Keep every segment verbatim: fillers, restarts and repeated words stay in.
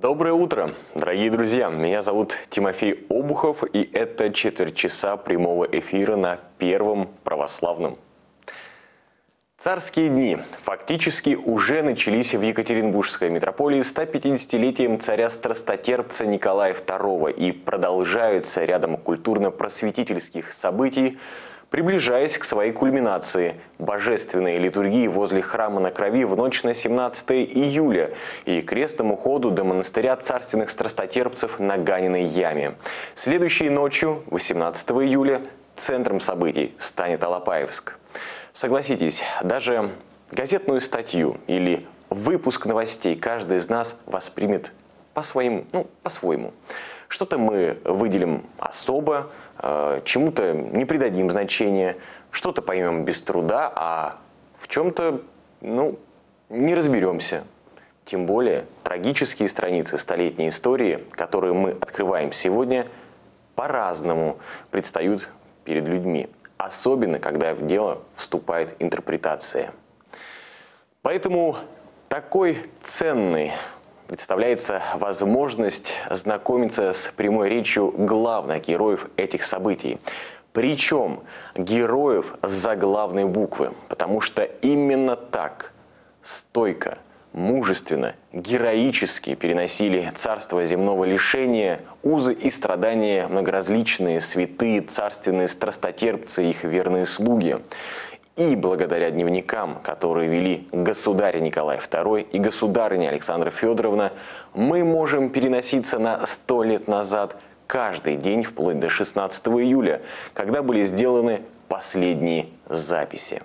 Доброе утро, дорогие друзья! Меня зовут Тимофей Обухов, и это четверть часа прямого эфира на Первом православном. Царские дни фактически уже начались в Екатеринбургской митрополии ста пятидесятилетием царя-страстотерпца Николая второго и продолжаются рядом культурно-просветительских событий, приближаясь к своей кульминации – божественной литургии возле храма на Крови в ночь на семнадцатое июля и крестному ходу до монастыря царственных страстотерпцев на Ганиной яме. Следующей ночью, восемнадцатого июля, центром событий станет Алапаевск. Согласитесь, даже газетную статью или выпуск новостей каждый из нас воспримет по-своему, ну, по-своему. Что-то мы выделим особо, чему-то не придадим значения, что-то поймем без труда, а в чем-то, ну, не разберемся. Тем более трагические страницы столетней истории, которые мы открываем сегодня, по-разному предстают перед людьми. Особенно, когда в дело вступает интерпретация. Поэтому такой ценной представляется возможность знакомиться с прямой речью главных героев этих событий. Причем героев с заглавной буквы, потому что именно так стойко, мужественно, героически переносили царство земного лишения, узы и страдания многоразличные святые, царственные страстотерпцы и их верные слуги. И благодаря дневникам, которые вели государь Николай второй и государыня Александра Федоровна, мы можем переноситься на сто лет назад каждый день вплоть до шестнадцатого июля, когда были сделаны последние записи.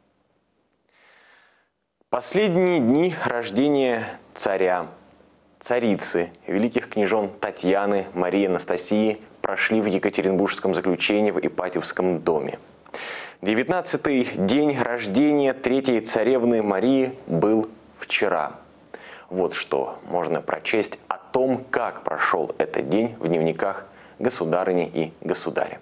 Последние дни рождения царя, царицы, великих княжон Татьяны, Марии, Анастасии прошли в Екатеринбургском заключении в Ипатьевском доме. девятнадцатый день рождения третьей царевны Марии был вчера. Вот что можно прочесть о том, как прошел этот день в дневниках государыни и государя.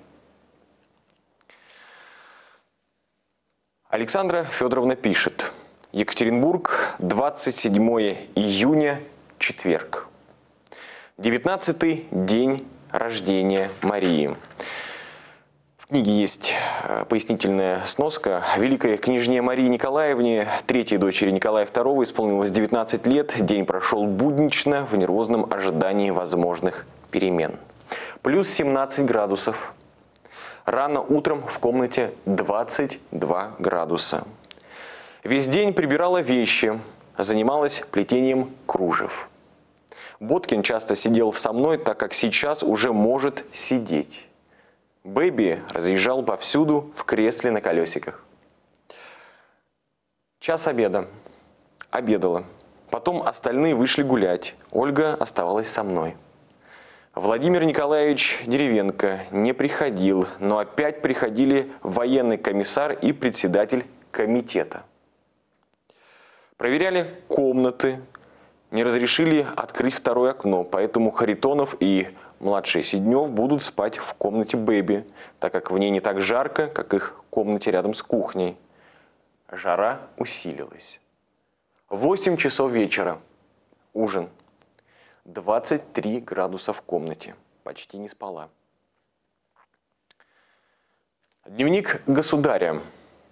Александра Федоровна пишет: Екатеринбург, двадцать седьмое июня, четверг. девятнадцатый день рождения Марии. В книге есть пояснительная сноска. Великой княжне Марии Николаевне, третьей дочери Николая второго, исполнилось девятнадцать лет. День прошел буднично в нервозном ожидании возможных перемен. Плюс семнадцать градусов. Рано утром в комнате двадцать два градуса. Весь день прибирала вещи, занималась плетением кружев. Боткин часто сидел со мной, так как сейчас уже может сидеть. Бэби разъезжал повсюду в кресле на колесиках. Час обеда. Обедала. Потом остальные вышли гулять. Ольга оставалась со мной. Владимир Николаевич Деревенко не приходил, но опять приходили военный комиссар и председатель комитета. Проверяли комнаты, не разрешили открыть второе окно, поэтому Харитонов и младший Сиднев будут спать в комнате Бэби, так как в ней не так жарко, как их комнате рядом с кухней. Жара усилилась. Восемь часов вечера. Ужин. двадцать три градуса в комнате. Почти не спала. Дневник государя.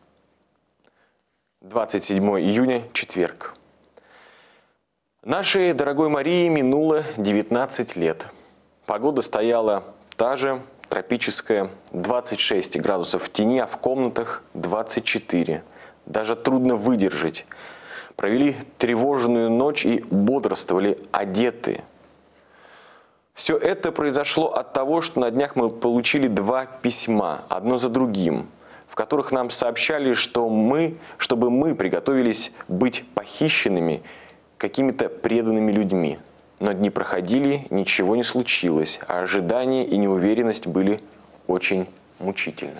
двадцать седьмое июня, четверг. Нашей дорогой Марии минуло девятнадцать лет. Погода стояла та же, тропическая, двадцать шесть градусов в тени, а в комнатах двадцать четыре. Даже трудно выдержать. Провели тревожную ночь и бодрствовали одетые. Все это произошло от того, что на днях мы получили два письма, одно за другим, в которых нам сообщали, что мы, чтобы мы приготовились быть похищенными какими-то преданными людьми. Но дни проходили, ничего не случилось, а ожидание и неуверенность были очень мучительны.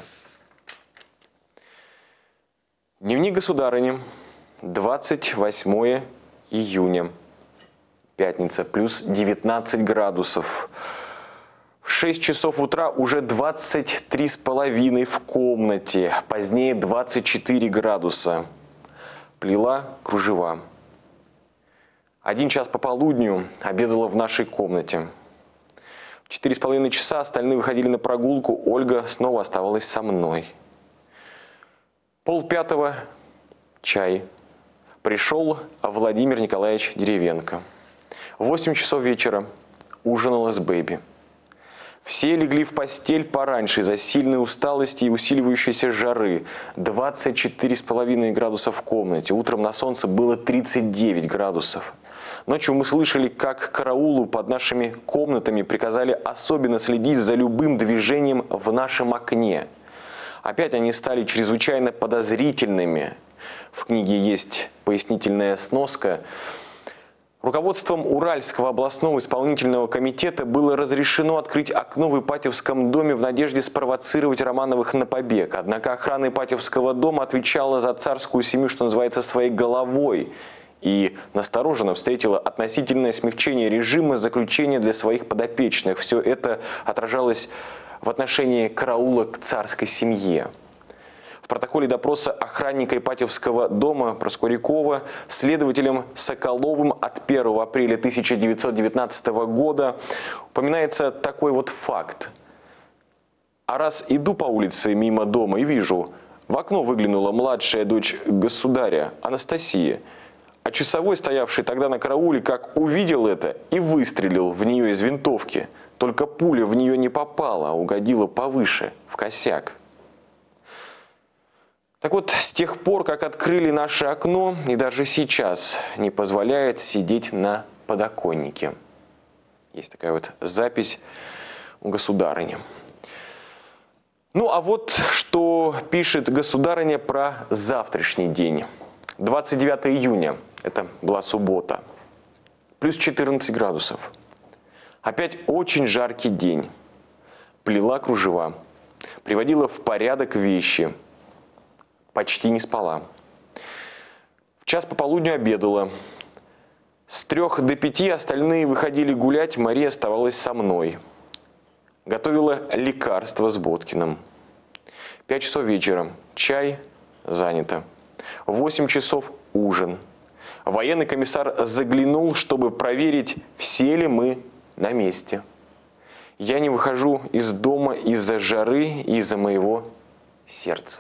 Дневник государыни. двадцать восьмое июня. Пятница. Плюс девятнадцать градусов. В шесть часов утра уже двадцать три с половиной в комнате. Позднее двадцать четыре градуса. Плела кружева. Один час пополудню обедала в нашей комнате. В четыре с половиной часа остальные выходили на прогулку, Ольга снова оставалась со мной. Полпятого – чай. Пришел Владимир Николаевич Деревенко. В восемь часов вечера ужинала с Бэби. Все легли в постель пораньше из-за сильной усталости и усиливающейся жары. двадцать четыре с половиной градуса в комнате. Утром на солнце было тридцать девять градусов. Ночью мы слышали, как караулу под нашими комнатами приказали особенно следить за любым движением в нашем окне. Опять они стали чрезвычайно подозрительными. В книге есть пояснительная сноска. Руководством Уральского областного исполнительного комитета было разрешено открыть окно в Ипатьевском доме в надежде спровоцировать Романовых на побег. Однако охрана Ипатьевского дома отвечала за царскую семью, что называется, своей головой, и настороженно встретила относительное смягчение режима заключения для своих подопечных. Все это отражалось в отношении караула к царской семье. В протоколе допроса охранника Ипатьевского дома Проскурякова следователем Соколовым от первого апреля тысяча девятьсот девятнадцатого года упоминается такой вот факт. А раз иду по улице мимо дома и вижу, в окно выглянула младшая дочь государя Анастасия, а часовой, стоявший тогда на карауле, как увидел это и выстрелил в нее из винтовки. Только пуля в нее не попала, а угодила повыше, в косяк. Так вот, с тех пор, как открыли наше окно, и даже сейчас не позволяет сидеть на подоконнике. Есть такая вот запись у государыни. Ну, а вот что пишет государыня про завтрашний день. двадцать девятого июня, это была суббота, плюс четырнадцать градусов. Опять очень жаркий день. Плела кружева, приводила в порядок вещи, почти не спала. В час пополудню обедала. С трех до пяти остальные выходили гулять, Мария оставалась со мной. Готовила лекарство с Боткиным. Пять часов вечера, чай, занято. Восемь часов ужин. Военный комиссар заглянул, чтобы проверить, все ли мы на месте. Я не выхожу из дома из-за жары и из-за моего сердца.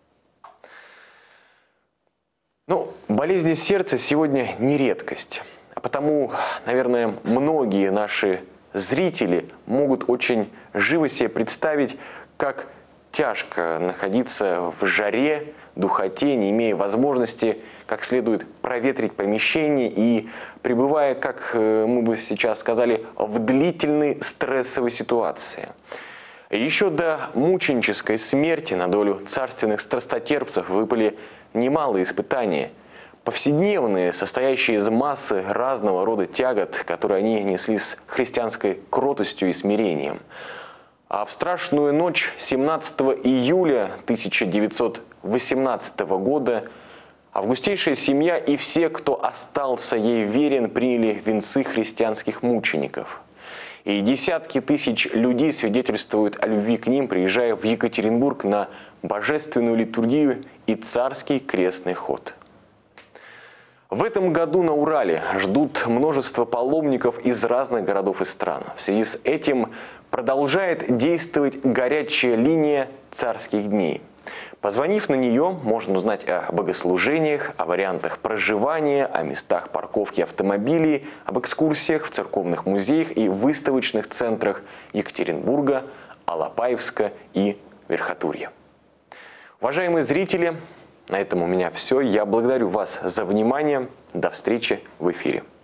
Ну, болезни сердца сегодня не редкость. А потому, наверное, многие наши зрители могут очень живо себе представить, как тяжко находиться в жаре, духоте, не имея возможности как следует проветрить помещение и пребывая, как мы бы сейчас сказали, в длительной стрессовой ситуации. Еще до мученической смерти на долю царственных страстотерпцев выпали немалые испытания, повседневные, состоящие из массы разного рода тягот, которые они несли с христианской кротостью и смирением. А в страшную ночь семнадцатого июля тысяча девятьсот восемнадцатого года августейшая семья и все, кто остался ей верен, приняли венцы христианских мучеников. И десятки тысяч людей свидетельствуют о любви к ним, приезжая в Екатеринбург на божественную литургию и царский крестный ход. В этом году на Урале ждут множество паломников из разных городов и стран. В связи с этим продолжает действовать горячая линия царских дней. Позвонив на нее, можно узнать о богослужениях, о вариантах проживания, о местах парковки автомобилей, об экскурсиях в церковных музеях и выставочных центрах Екатеринбурга, Алапаевска и Верхотурья. Уважаемые зрители, на этом у меня все. Я благодарю вас за внимание. До встречи в эфире.